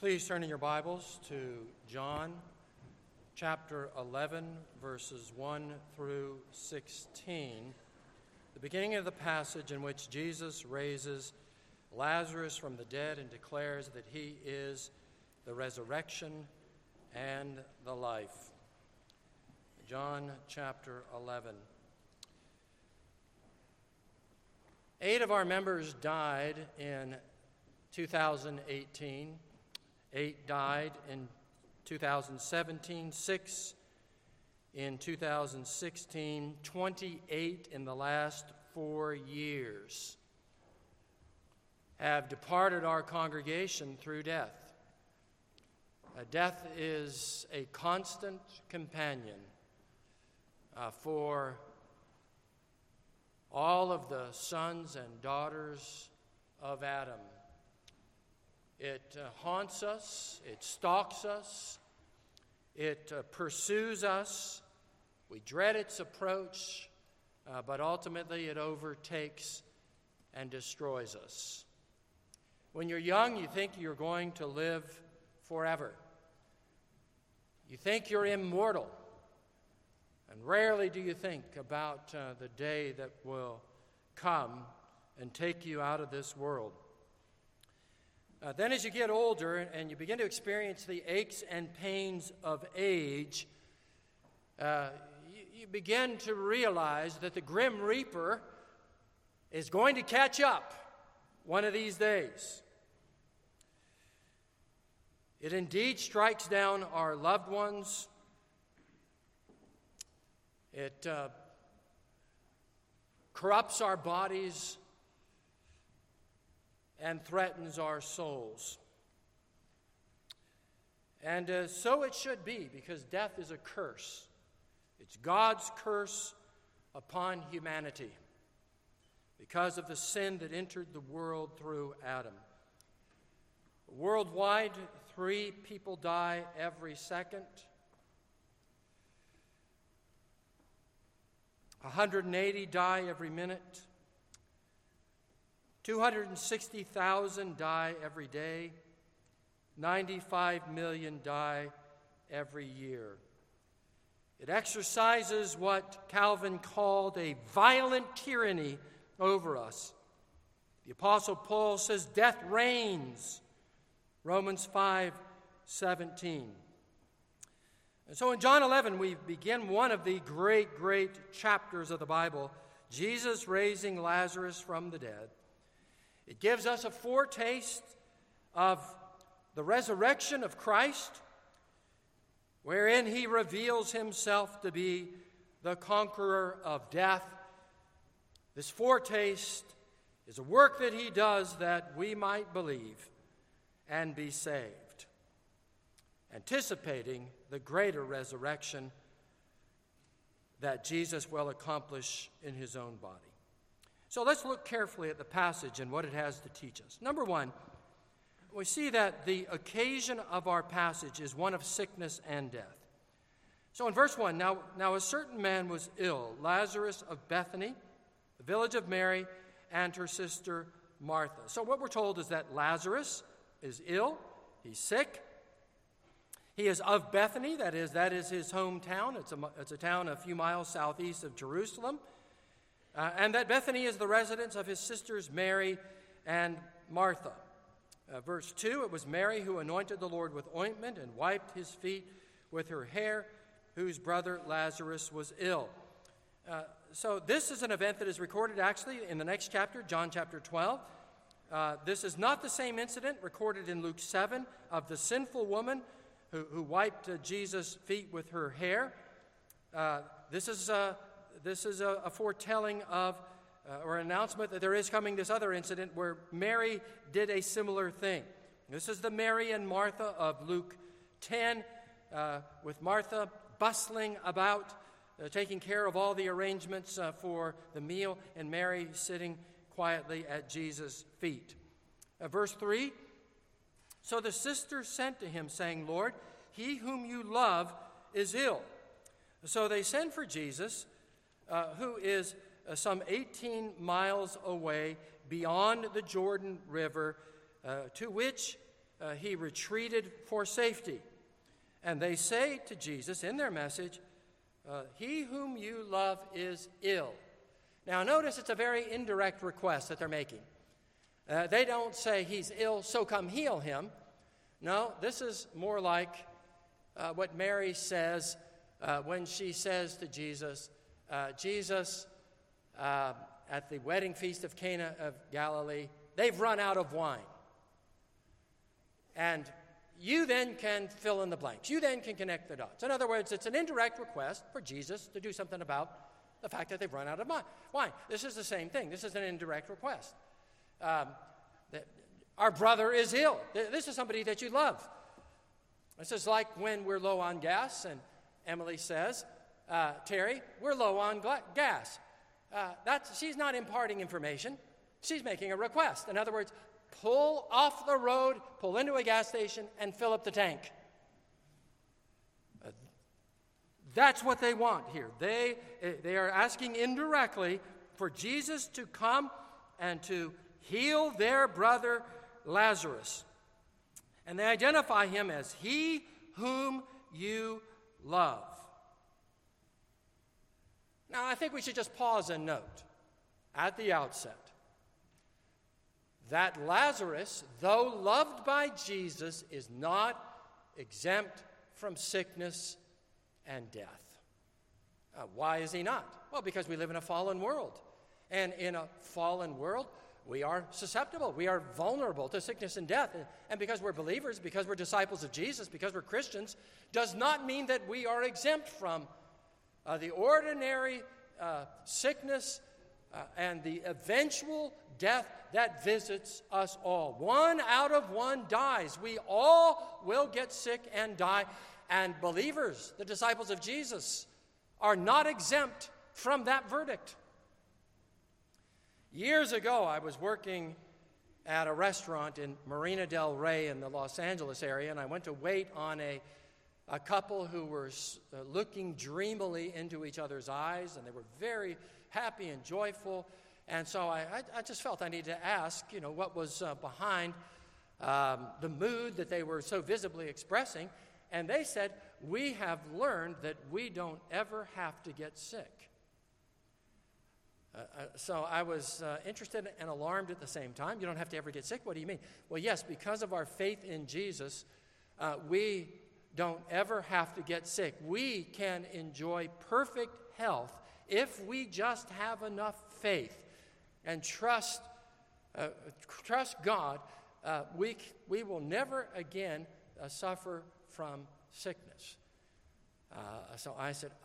Please turn in your Bibles to John chapter 11, verses 1 through 16, the beginning of the passage in which Jesus raises Lazarus from the dead and declares that he is the resurrection and the life. John chapter 11. 8 of our members died in 2018. 8 died in 2017, 6 in 2016, 28 in the last 4 years have departed our congregation through death. Death is a constant companion for all of the sons and daughters of Adam. It haunts us, it stalks us, it pursues us. We dread its approach, but ultimately it overtakes and destroys us. When you're young, you think you're going to live forever. You think you're immortal. And rarely do you think about the day that will come and take you out of this world. Then as you get older and you begin to experience the aches and pains of age, you begin to realize that the Grim Reaper is going to catch up one of these days. It indeed strikes down our loved ones. It corrupts our bodies and threatens our souls. And so it should be, because death is a curse. It's God's curse upon humanity because of the sin that entered the world through Adam. Worldwide, 3 people die every second. 180 die every minute. 260,000 die every day. 95 million die every year. It exercises what Calvin called a violent tyranny over us. The Apostle Paul says death reigns. Romans 5:17. And so in John 11, we begin one of the great chapters of the Bible, Jesus raising Lazarus from the dead. It gives us a foretaste of the resurrection of Christ, wherein he reveals himself to be the conqueror of death. This foretaste is a work that he does that we might believe and be saved, anticipating the greater resurrection that Jesus will accomplish in his own body. So let's look carefully at the passage and what it has to teach us. Number one, we see that the occasion of our passage is one of sickness and death. So in verse 1, now a certain man was ill, Lazarus of Bethany, the village of Mary, and her sister Martha. So what we're told is that Lazarus is ill, he's sick. He is of Bethany, that is his hometown. It's a town a few miles southeast of Jerusalem. And that Bethany is the residence of his sisters Mary and Martha. Verse 2, it was Mary who anointed the Lord with ointment and wiped his feet with her hair, whose brother Lazarus was ill. So this is an event that is recorded actually in the next chapter, John chapter 12. This is not the same incident recorded in Luke 7 of the sinful woman who wiped Jesus' feet with her hair. This is a foretelling of, or an announcement that there is coming this other incident where Mary did a similar thing. This is the Mary and Martha of Luke 10, with Martha bustling about, taking care of all the arrangements for the meal, and Mary sitting quietly at Jesus' feet. Verse 3, so the sisters sent to him, saying, Lord, he whom you love is ill. So they send for Jesus, who is some 18 miles away beyond the Jordan River, to which he retreated for safety. And they say to Jesus in their message, he whom you love is ill. Now notice it's a very indirect request that they're making. They don't say he's ill, so come heal him. No, this is more like what Mary says when she says to Jesus, Jesus, at the wedding feast of Cana of Galilee, they've run out of wine. And you then can fill in the blanks. You then can connect the dots. In other words, it's an indirect request for Jesus to do something about the fact that they've run out of wine. This is the same thing. This is an indirect request. Our brother is ill. This is somebody that you love. This is like when we're low on gas and Emily says, Terry, we're low on gas. She's not imparting information. She's making a request. In other words, pull off the road, pull into a gas station, and fill up the tank. That's what they want here. They are asking indirectly for Jesus to come and to heal their brother Lazarus. And they identify him as he whom you love. Now, I think we should just pause and note at the outset that Lazarus, though loved by Jesus, is not exempt from sickness and death. Why is he not? Well, because we live in a fallen world. And in a fallen world, we are susceptible. We are vulnerable to sickness and death. And because we're believers, because we're disciples of Jesus, because we're Christians, does not mean that we are exempt from the ordinary sickness and the eventual death that visits us all. 1 out of 1 dies. We all will get sick and die. And believers, the disciples of Jesus, are not exempt from that verdict. Years ago, I was working at a restaurant in Marina del Rey in the Los Angeles area, and I went to wait on a couple who were looking dreamily into each other's eyes, and they were very happy and joyful. And so I just felt I needed to ask, what was behind the mood that they were so visibly expressing. And they said, we have learned that we don't ever have to get sick. So I was interested and alarmed at the same time. You don't have to ever get sick? What do you mean? Well, yes, because of our faith in Jesus, we don't ever have to get sick. We can enjoy perfect health if we just have enough faith and trust God. We will never again suffer from sickness. So I said,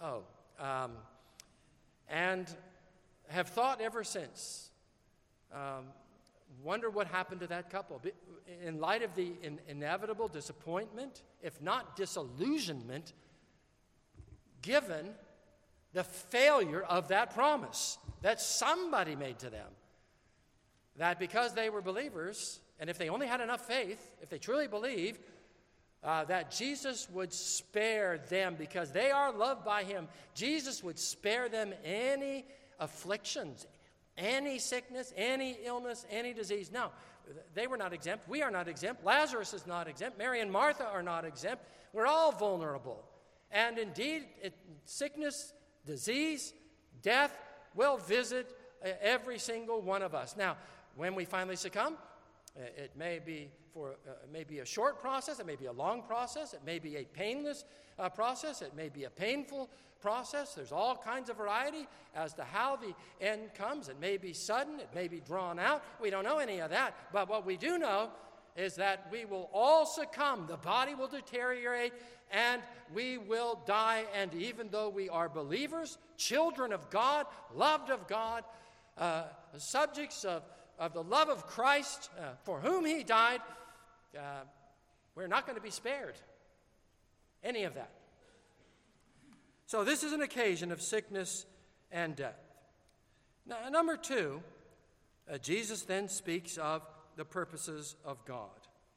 and have thought ever since. Wonder what happened to that couple. In light of the inevitable disappointment, if not disillusionment, given the failure of that promise that somebody made to them, that because they were believers, and if they only had enough faith, if they truly believed, that Jesus would spare them because they are loved by him, Jesus would spare them any afflictions, any sickness, any illness, any disease. No, they were not exempt. We are not exempt. Lazarus is not exempt. Mary and Martha are not exempt. We're all vulnerable. And indeed, sickness, disease, death will visit every single one of us. Now, when we finally succumb, it may be a short process, it may be a long process, it may be a painless process, it may be a painful process. There's all kinds of variety as to how the end comes. It may be sudden, it may be drawn out. We don't know any of that. But what we do know is that we will all succumb. The body will deteriorate and we will die. And even though we are believers, children of God, loved of God, subjects of the love of Christ, for whom he died, we're not going to be spared any of that. So this is an occasion of sickness and death. Now, number 2, Jesus then speaks of the purposes of God.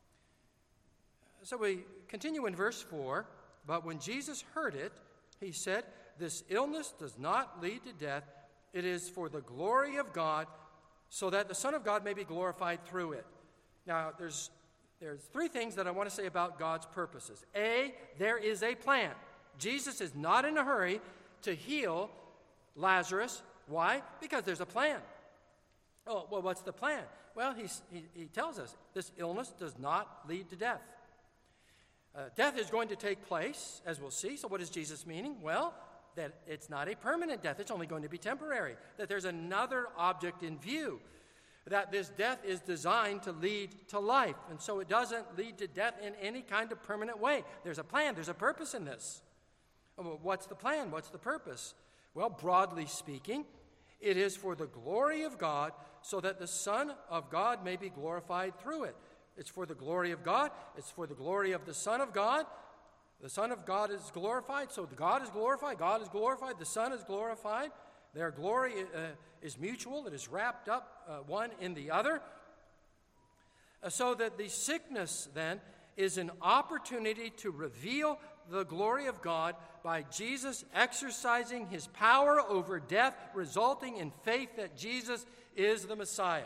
So we continue in verse 4, but when Jesus heard it, he said, "This illness does not lead to death. It is for the glory of God, so that the Son of God may be glorified through it." Now, there's There's three things that I want to say about God's purposes. A, there is a plan. Jesus is not in a hurry to heal Lazarus. Why? Because there's a plan. Oh, well, what's the plan? Well, he tells us this illness does not lead to death. Death is going to take place, as we'll see. So what is Jesus meaning? Well, that it's not a permanent death. It's only going to be temporary. That there's another object in view. That this death is designed to lead to life. And so it doesn't lead to death in any kind of permanent way. There's a plan. There's a purpose in this. What's the plan? What's the purpose? Well, broadly speaking, it is for the glory of God so that the Son of God may be glorified through it. It's for the glory of God. It's for the glory of the Son of God. The Son of God is glorified, so God is glorified. God is glorified. The Son is glorified. Their glory is mutual. It is wrapped up one in the other. So that the sickness, then, is an opportunity to reveal the glory of God by Jesus exercising his power over death, resulting in faith that Jesus is the Messiah.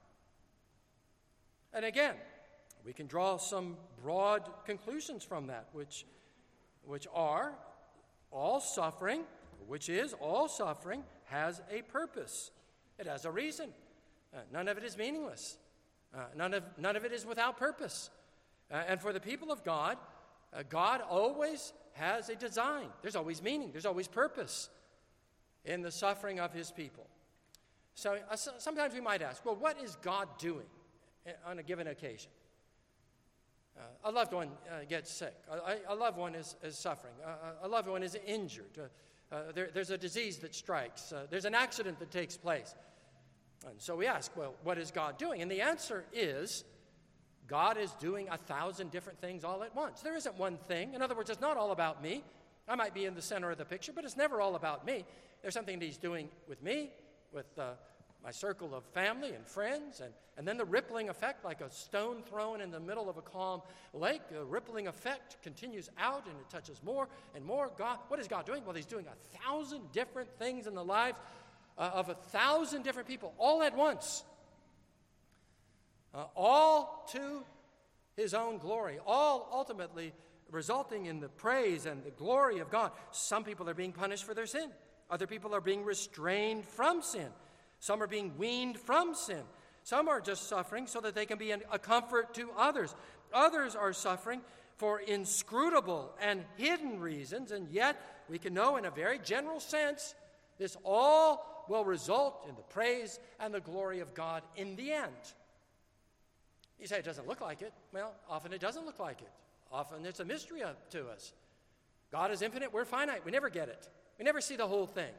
And again, we can draw some broad conclusions from that, which are all suffering, has a purpose. It has a reason. None of it is meaningless. None of it is without purpose. And for the people of God, God always has a design. There's always meaning. There's always purpose in the suffering of his people. So sometimes we might ask, well, what is God doing on a given occasion? A loved one gets sick. A loved one is suffering. A loved one is injured. There's a disease that strikes. There's an accident that takes place. And so we ask, well, what is God doing? And the answer is, God is doing 1,000 different things all at once. There isn't one thing. In other words, it's not all about me. I might be in the center of the picture, but it's never all about me. There's something that he's doing with me, with my circle of family and friends, and then the rippling effect, like a stone thrown in the middle of a calm lake, the rippling effect continues out and it touches more and more. God, what is God doing? Well, he's doing 1,000 different things in the lives of 1,000 different people all at once. All to his own glory, all ultimately resulting in the praise and the glory of God. Some people are being punished for their sin. Other people are being restrained from sin. Some are being weaned from sin. Some are just suffering so that they can be a comfort to others. Others are suffering for inscrutable and hidden reasons, and yet we can know in a very general sense this all will result in the praise and the glory of God in the end. You say it doesn't look like it. Well, often it doesn't look like it. Often it's a mystery to us. God is infinite, we're finite. We never get it. We never see the whole thing.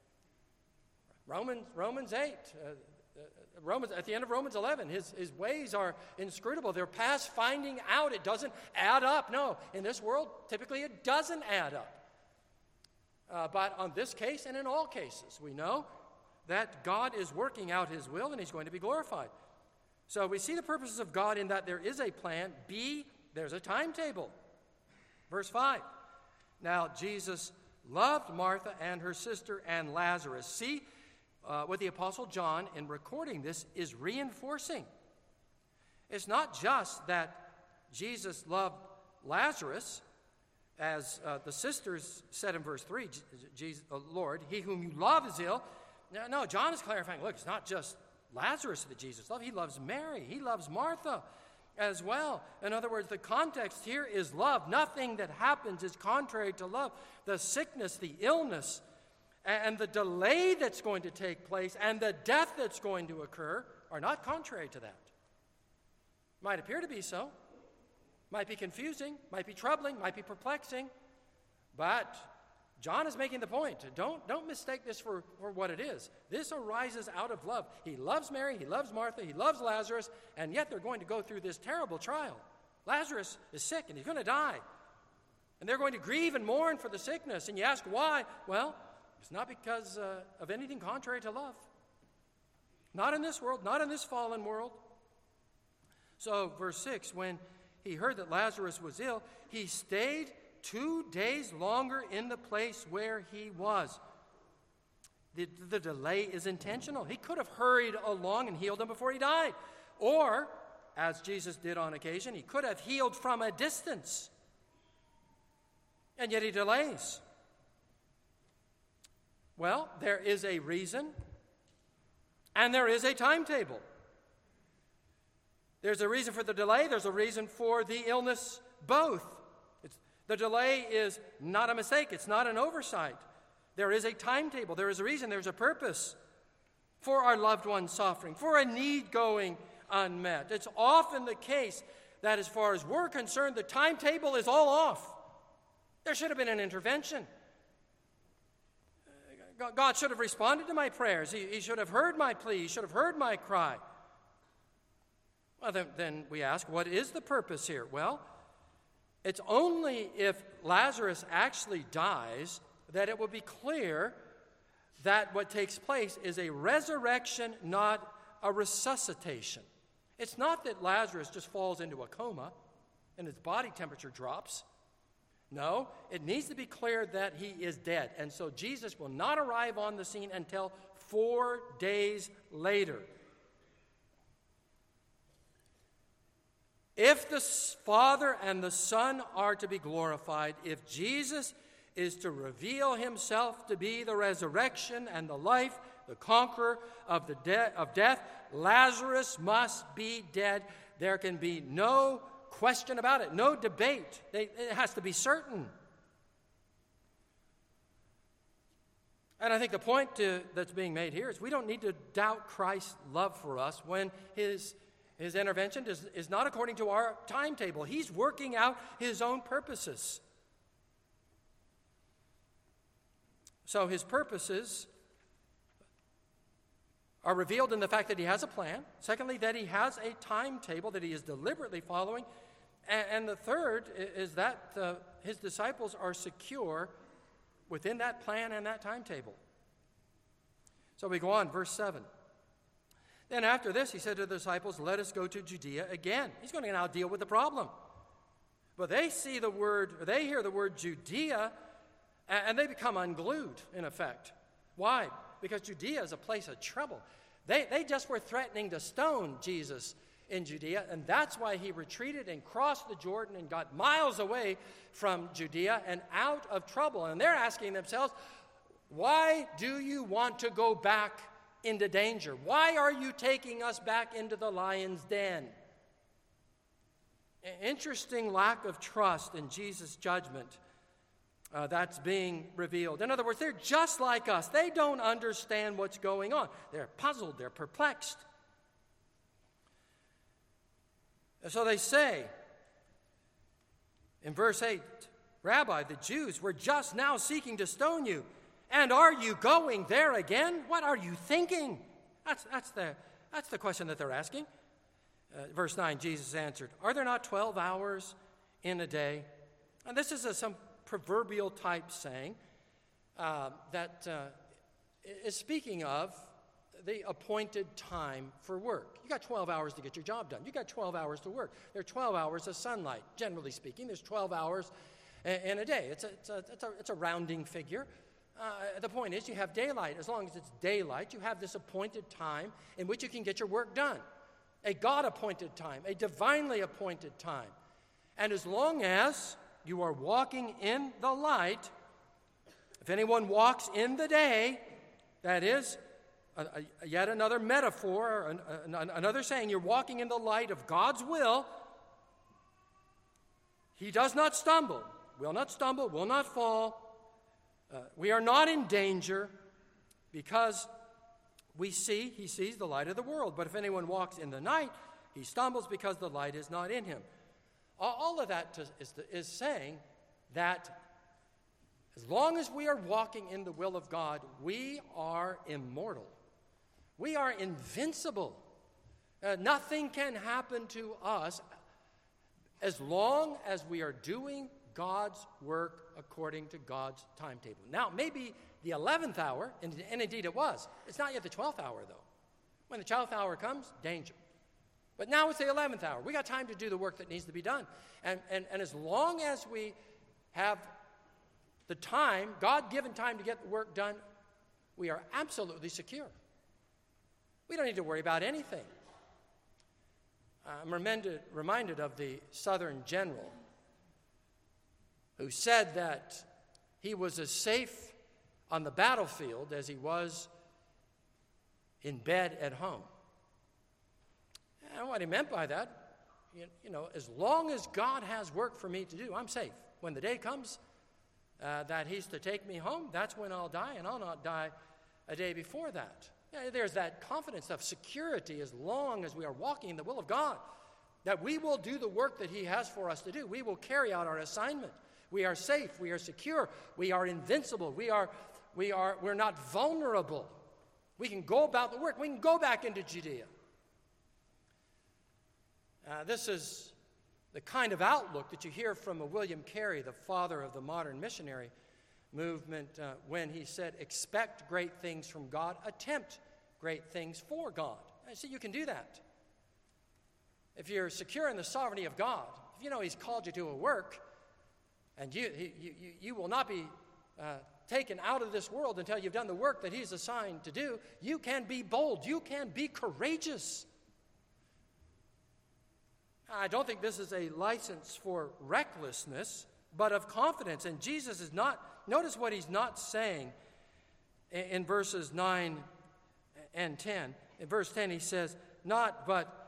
Romans 8, at the end of Romans 11, his ways are inscrutable. They're past finding out. It doesn't add up. No, in this world, typically it doesn't add up. But on this case and in all cases, we know that God is working out his will and he's going to be glorified. So we see the purposes of God in that there is a plan. B, there's a timetable. Verse 5. Now Jesus loved Martha and her sister and Lazarus. See what the Apostle John, in recording this, is reinforcing. It's not just that Jesus loved Lazarus, as the sisters said in verse 3, Lord, he whom you love is ill. No, John is clarifying, look, it's not just Lazarus that Jesus loved. He loves Mary. He loves Martha as well. In other words, the context here is love. Nothing that happens is contrary to love. The sickness, the illness, and the delay that's going to take place and the death that's going to occur are not contrary to that. Might appear to be so. Might be confusing, might be troubling, might be perplexing. But John is making the point. Don't mistake this for what it is. This arises out of love. He loves Mary, he loves Martha, he loves Lazarus, and yet they're going to go through this terrible trial. Lazarus is sick and he's going to die. And they're going to grieve and mourn for the sickness. And you ask why? Well, it's not because of anything contrary to love. Not in this world, not in this fallen world. So, verse 6, when he heard that Lazarus was ill, he stayed 2 days longer in the place where he was. The delay is intentional. He could have hurried along and healed him before he died. Or, as Jesus did on occasion. He could have healed from a distance, and yet he delays. Well, there is a reason, and there is a timetable. There's a reason for the delay, there's a reason for the illness, both. The delay is not a mistake, it's not an oversight. There is a timetable, there is a reason, there's a purpose for our loved one's suffering, for a need going unmet. It's often the case that as far as we're concerned, the timetable is all off. There should have been an intervention. God should have responded to my prayers. He should have heard my plea. He should have heard my cry. Well, then we ask, what is the purpose here? Well, it's only if Lazarus actually dies that it will be clear that what takes place is a resurrection, not a resuscitation. It's not that Lazarus just falls into a coma and his body temperature drops. No, it needs to be clear that he is dead. And so Jesus will not arrive on the scene until 4 days later. If the Father and the Son are to be glorified, if Jesus is to reveal himself to be the resurrection and the life, the conqueror of death, Lazarus must be dead. There can be no question about it, no debate. It has to be certain. And I think the point that's being made here is we don't need to doubt Christ's love for us when his intervention is not according to our timetable. He's working out his own purposes. So his purposes are revealed in the fact that he has a plan. Secondly, that he has a timetable that he is deliberately following. And the third is that his disciples are secure within that plan and that timetable. So we go on, verse 7. Then after this, he said to the disciples, let us go to Judea again. He's going to now deal with the problem. But they hear the word Judea, and they become unglued, in effect. Why? Because Judea is a place of trouble. They just were threatening to stone Jesus in Judea, and that's why he retreated and crossed the Jordan and got miles away from Judea and out of trouble. And they're asking themselves, why do you want to go back into danger? Why are you taking us back into the lion's den? Interesting lack of trust in Jesus' judgment that's being revealed. In other words, they're just like us. They don't understand what's going on. They're puzzled. They're perplexed. And so they say in verse 8, Rabbi, the Jews were just now seeking to stone you. And are you going there again? What are you thinking? That's the question that they're asking. Verse 9, Jesus answered, are there not 12 hours in a day? And this is some proverbial type saying that is speaking of the appointed time for work. You got 12 hours to get your job done. You got 12 hours to work. There are 12 hours of sunlight, generally speaking. There's 12 hours in a day. It's a rounding figure. The point is you have daylight. As long as it's daylight, you have this appointed time in which you can get your work done. A God-appointed time, a divinely appointed time. And as long as you are walking in the light, if anyone walks in the day, that is yet another metaphor, another saying, you're walking in the light of God's will, he does not stumble, will not fall. We are not in danger because he sees the light of the world. But if anyone walks in the night, he stumbles because the light is not in him. All of that is saying that as long as we are walking in the will of God, we are immortal. We are invincible. Nothing can happen to us as long as we are doing God's work according to God's timetable. Now, maybe the 11th hour, and indeed it was. It's not yet the 12th hour, though. When the 12th hour comes, danger. But now it's the 11th hour. We got time to do the work that needs to be done. And as long as we have the time, God-given time to get the work done, we are absolutely secure. We don't need to worry about anything. I'm reminded of the Southern general who said that he was as safe on the battlefield as he was in bed at home. And what he meant by that, as long as God has work for me to do, I'm safe. When the day comes that he's to take me home, that's when I'll die, and I'll not die a day before that. There's that confidence of security as long as we are walking in the will of God, that we will do the work that he has for us to do. We will carry out our assignment. We are safe. We are secure. We are invincible. We're not vulnerable. We can go about the work. We can go back into Judea. This is the kind of outlook that you hear from William Carey, the father of the modern missionary movement, when he said, expect great things from God, attempt great things for God. See, you can do that. If you're secure in the sovereignty of God, if you know he's called you to a work, and you will not be taken out of this world until you've done the work that he's assigned to do, you can be bold. You can be courageous. I don't think this is a license for recklessness, but of confidence. And Jesus is not, notice what he's not saying in verses 9 and 10. In verse 10 he says, not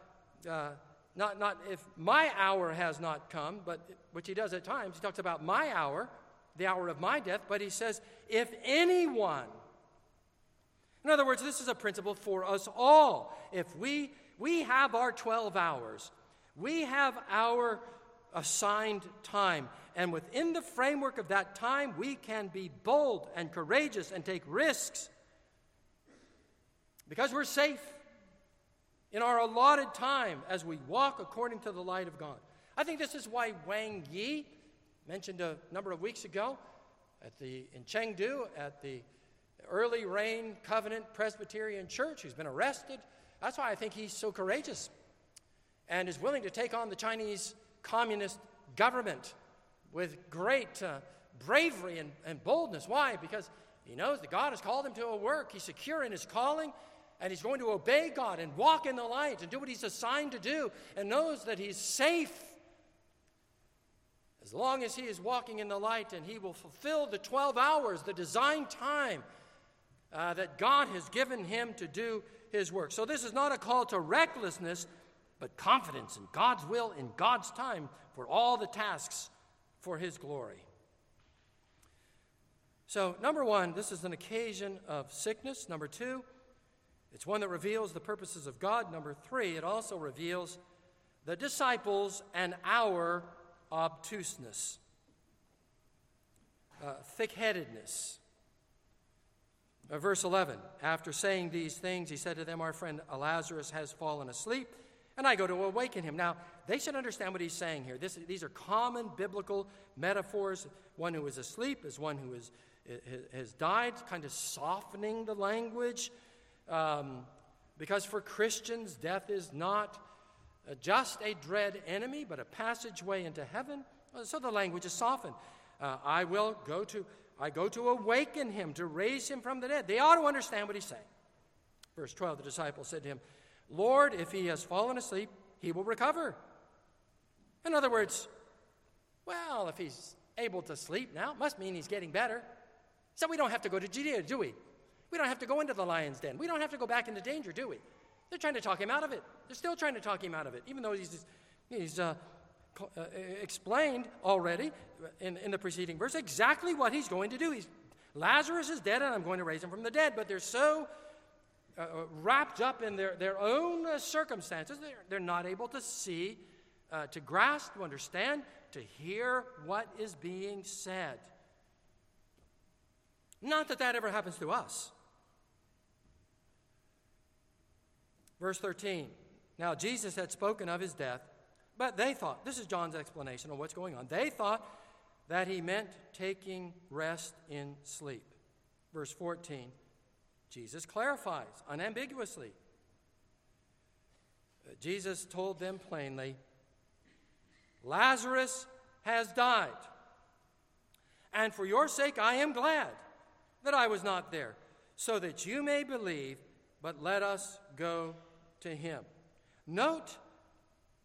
if my hour has not come, but which he does at times. He talks about my hour, the hour of my death, but he says, if anyone. In other words, this is a principle for us all. If we have our 12 hours, we have our assigned time, and within the framework of that time, we can be bold and courageous and take risks because we're safe in our allotted time as we walk according to the light of God. I think this is why Wang Yi, mentioned a number of weeks ago in Chengdu at the Early Rain Covenant Presbyterian Church, who's been arrested. That's why I think he's so courageous and is willing to take on the Chinese communist government with great bravery and boldness. Why? Because he knows that God has called him to a work. He's secure in his calling, and he's going to obey God and walk in the light and do what he's assigned to do, and knows that he's safe as long as he is walking in the light, and he will fulfill the 12 hours, the designed time that God has given him to do his work. So this is not a call to recklessness, but confidence in God's will, in God's time, for all the tasks for his glory. So, number one, this is an occasion of sickness. Number two, it's one that reveals the purposes of God. Number three, it also reveals the disciples and our obtuseness, thick-headedness. Verse 11, after saying these things, he said to them, our friend Lazarus has fallen asleep, and I go to awaken him. Now, they should understand what he's saying here. These are common biblical metaphors. One who is asleep is one who has died, kind of softening the language. Because for Christians, death is not just a dread enemy, but a passageway into heaven. So the language is softened. I go to awaken him, to raise him from the dead. They ought to understand what he's saying. Verse 12, the disciples said to him, Lord, if he has fallen asleep, he will recover. In other words, well, if he's able to sleep now, it must mean he's getting better. So we don't have to go to Judea, do we? We don't have to go into the lion's den. We don't have to go back into danger, do we? They're trying to talk him out of it. They're still trying to talk him out of it, even though he's explained already in the preceding verse exactly what he's going to do. Lazarus is dead, and I'm going to raise him from the dead. But they're so wrapped up in their own circumstances, they're not able to see, to grasp, to understand, to hear what is being said. Not that ever happens to us. Verse 13, now Jesus had spoken of his death, but they thought, this is John's explanation of what's going on, they thought that he meant taking rest in sleep. Verse 14, Jesus clarifies unambiguously. Jesus told them plainly, Lazarus has died, and for your sake I am glad that I was not there, so that you may believe, but let us go to him. Note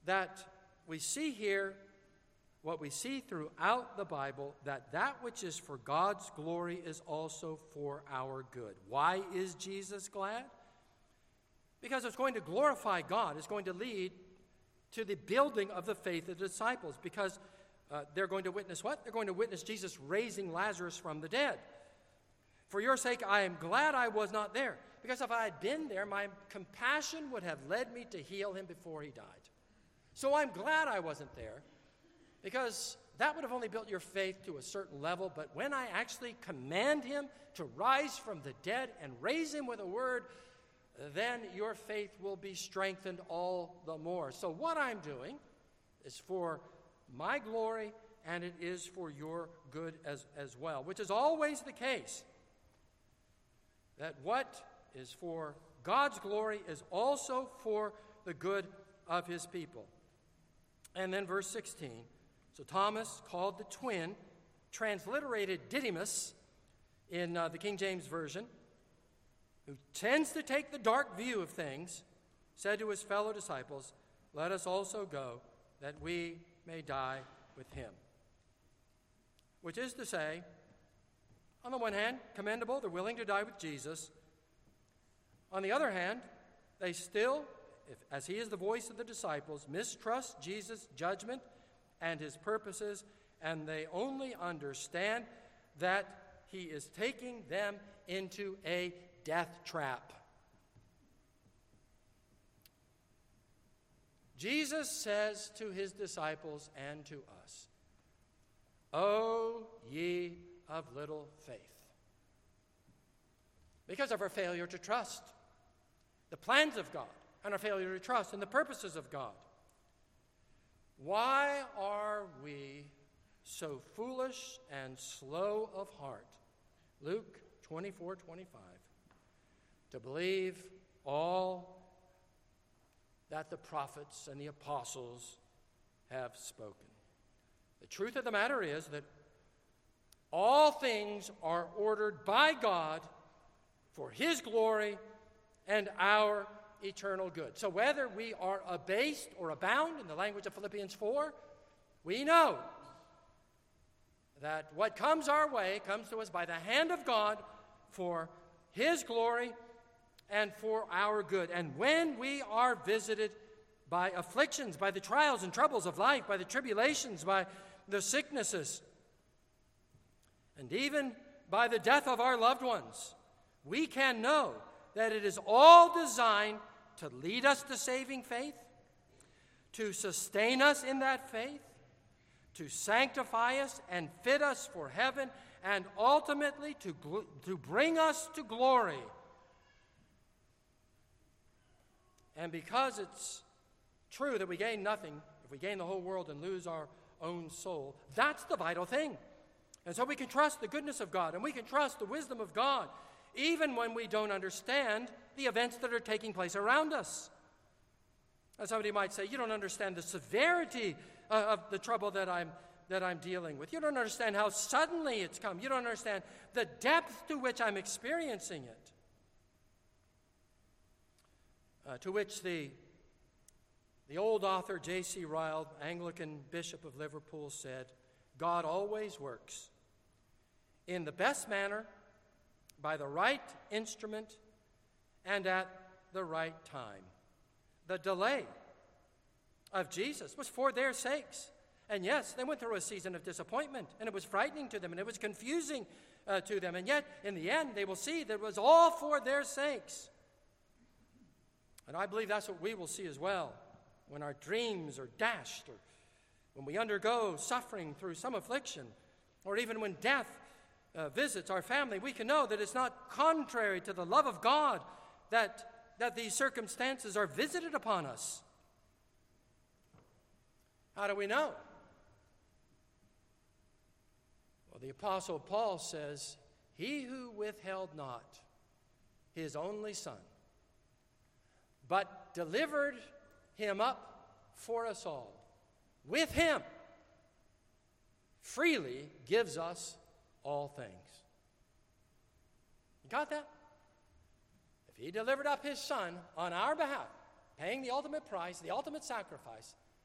that we see here what we see throughout the Bible, that which is for God's glory is also for our good. Why is Jesus glad? Because it's going to glorify God. It's going to lead to the building of the faith of the disciples, because they're going to witness what? They're going to witness Jesus raising Lazarus from the dead. For your sake, I am glad I was not there, because if I had been there, my compassion would have led me to heal him before he died. So I'm glad I wasn't there, because that would have only built your faith to a certain level. But when I actually command him to rise from the dead and raise him with a word, then your faith will be strengthened all the more. So what I'm doing is for my glory, and it is for your good as well, which is always the case. That what is for God's glory is also for the good of his people. And then verse 16. So Thomas, called the twin, transliterated Didymus in the King James Version, who tends to take the dark view of things, said to his fellow disciples, "Let us also go, that we may die with him." Which is to say, on the one hand, commendable, they're willing to die with Jesus. On the other hand, they still, as he is the voice of the disciples, mistrust Jesus' judgment and his purposes, and they only understand that he is taking them into a death trap. Jesus says to his disciples and to us, "O ye of little faith," because of our failure to trust the plans of God and our failure to trust in the purposes of God. Why are we so foolish and slow of heart? Luke 24:25. To believe all that the prophets and the apostles have spoken. The truth of the matter is that all things are ordered by God for his glory and our eternal good. So whether we are abased or abound, in the language of Philippians 4, we know that what comes our way comes to us by the hand of God for his glory and for our good. And when we are visited by afflictions, by the trials and troubles of life, by the tribulations, by the sicknesses, and even by the death of our loved ones, we can know that it is all designed to lead us to saving faith, to sustain us in that faith, to sanctify us and fit us for heaven, and ultimately to bring us to glory. And because it's true that we gain nothing if we gain the whole world and lose our own soul, that's the vital thing. And so we can trust the goodness of God, and we can trust the wisdom of God, even when we don't understand the events that are taking place around us. And somebody might say, "You don't understand the severity of the trouble that I'm dealing with. You don't understand how suddenly it's come. You don't understand the depth to which I'm experiencing it." To which the old author J.C. Ryle, Anglican Bishop of Liverpool, said, "God always works in the best manner, by the right instrument, and at the right time." The delay of Jesus was for their sakes. And yes, they went through a season of disappointment, and it was frightening to them, and it was confusing to them. And yet, in the end, they will see that it was all for their sakes. And I believe that's what we will see as well when our dreams are dashed, or when we undergo suffering through some affliction, or even when death visits our family. We can know that it's not contrary to the love of God that these circumstances are visited upon us. How do we know? Well, the Apostle Paul says, "He who withheld not his only Son, but delivered him up for us all, with him freely gives us all things." You got that? If he delivered up his Son on our behalf, paying the ultimate price, the ultimate sacrifice,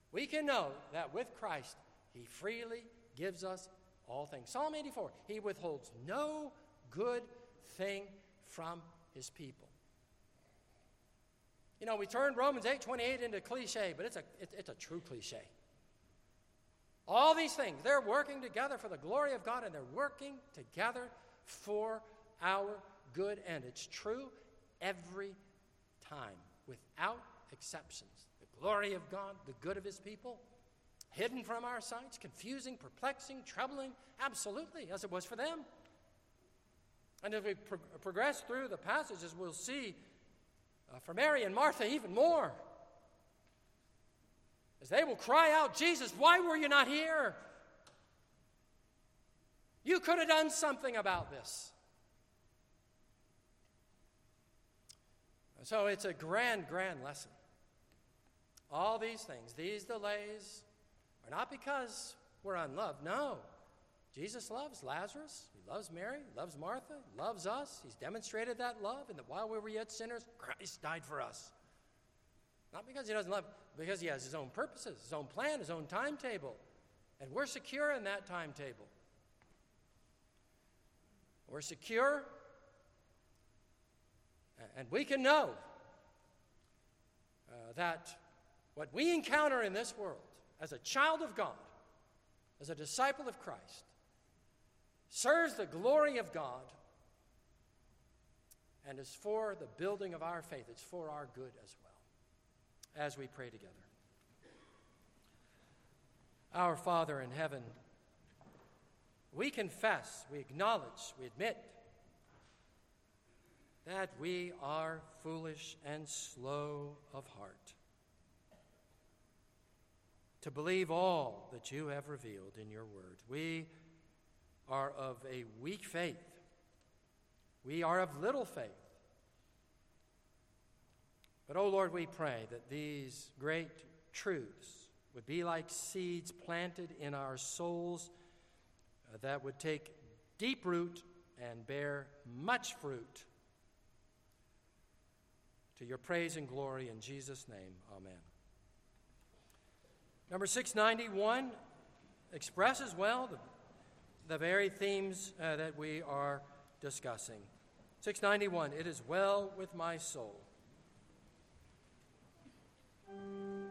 we can know that with Christ, he freely gives us all things. Psalm 84, he withholds no good thing from his people. You know, we turned Romans 8:28 into cliche, but it's a true cliche. All these things, they're working together for the glory of God, and they're working together for our good. And it's true every time, without exceptions. The glory of God, the good of his people, hidden from our sights, confusing, perplexing, troubling, absolutely, as it was for them. And as we progress through the passages, we'll see for Mary and Martha even more. As they will cry out, Jesus, why were you not here? You could have done something about this. So it's a grand lesson. All these things, these delays, are not because we're unloved. No. Jesus loves Lazarus. He loves Mary. He loves Martha. He loves us. He's demonstrated that love, and that while we were yet sinners, Christ died for us. Not because he doesn't love, because he has his own purposes, his own plan, his own timetable. And we're secure in that timetable. We're secure, and we can know that what we encounter in this world as a child of God, as a disciple of Christ, serves the glory of God and is for the building of our faith. It's for our good as well. As we pray together. Our Father in heaven, we confess, we acknowledge, we admit that we are foolish and slow of heart to believe all that you have revealed in your word. We are of a weak faith. We are of little faith. But, oh Lord, we pray that these great truths would be like seeds planted in our souls that would take deep root and bear much fruit. To your praise and glory in Jesus' name, amen. Number 691 expresses well the very themes that we are discussing. 691, it is well with my soul.